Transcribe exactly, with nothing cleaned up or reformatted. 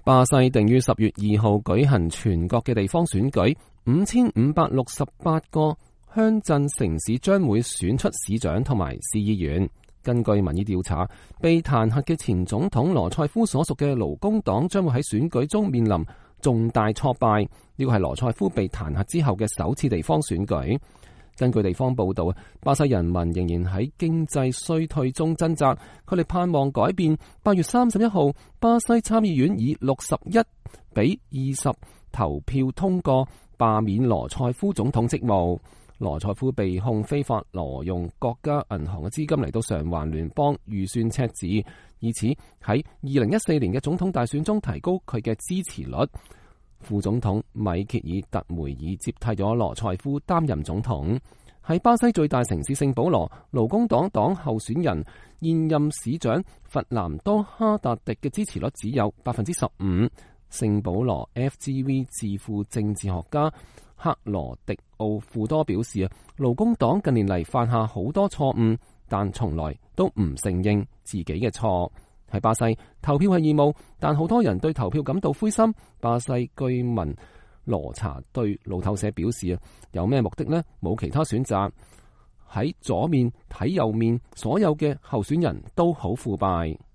巴西定於十月二號舉行全國嘅地方選舉，五千五百六十八個鄉鎮城市將會選出市長同埋市議員。根據民意調查，被彈劾嘅前總統羅塞夫所屬嘅勞工黨將會喺選舉中面臨重大挫敗。呢個係羅塞夫被彈劾之後嘅首次地方選舉。根據地方報道，巴西人民仍然喺經濟衰退中掙扎，佢哋盼望改變。八月三十一號，巴西參議院以六十一比二十投票通過罷免羅塞夫總統職務。羅塞夫被控非法挪用國家銀行嘅資金嚟到償還聯邦預算赤字，以此喺二零一四年嘅總統大選中提高佢嘅支持率。副總統米歇爾特梅爾接替咗羅塞夫擔任總統。喺巴西最大城市聖保羅，勞工黨黨候選人現任市長弗南多哈達迪嘅支持率只有百分之十五。聖保羅 F G V 智庫政治學家克羅迪奧庫多表示啊，勞工黨近年嚟犯下好多錯誤，但從來都唔承認自己嘅錯。喺巴西，投票係義務，但好多人對投票感到灰心。巴西居民羅查對路透社表示啊，有咩目的呢？冇其他選擇。喺左面睇右面，所有嘅候選人都好腐敗。